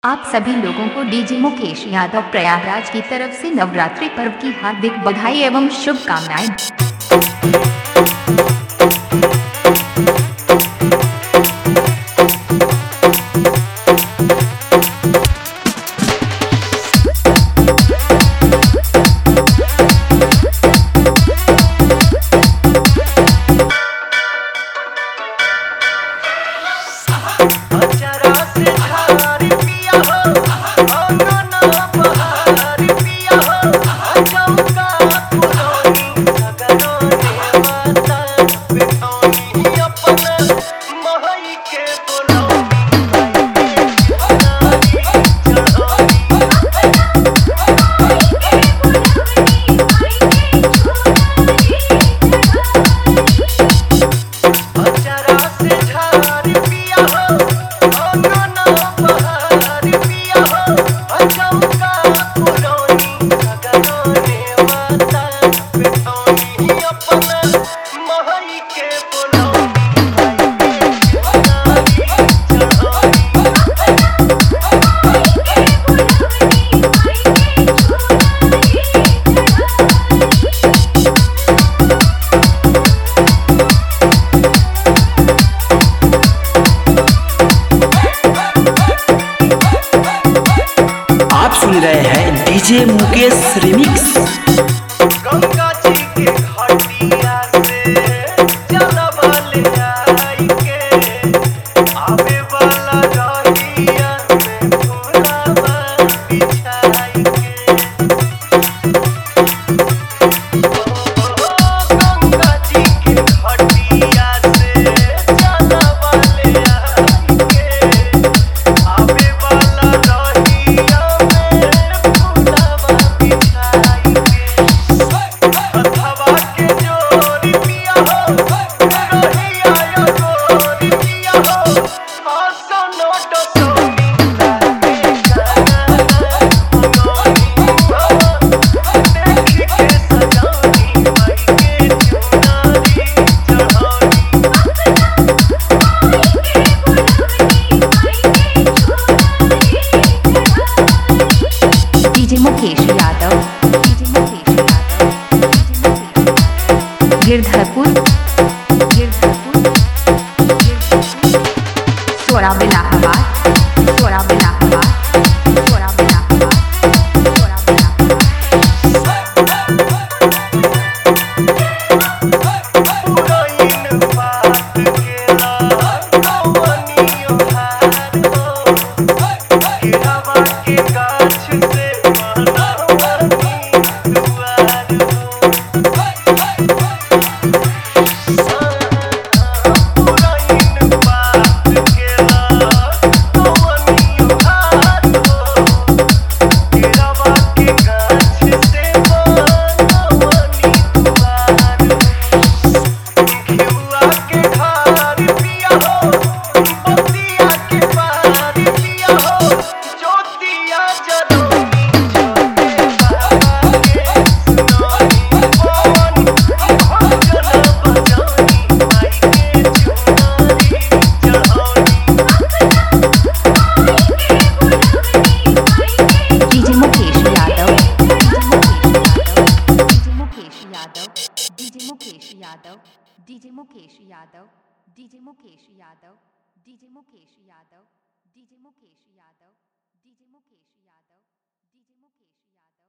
आप सभी लोगों को डीजे मुकेश यादव प्रयागराज की तरफ से नवरात्रि पर्व की हार्दिक बधाई एवं शुभकामनाएं। सुन रहे हैं डीजे मुकेश रिमिक्स। गंगा जी के घाटिया से जलवाले आई के आवे वाला रहिया में फूलवा बिछाई के। गंगा जी के घाटिया से जलवाले आई के आवे वाला रहिया Girdharpur Sorab Allahabad Sorab Allahabad Sorab Allahabad Sorab DJ Mukesh Yadav DJ Mukesh Yadav DJ Mukesh Yadav DJ Mukesh Yadav DJ Mukesh Yadav DJ Mukesh Yadav.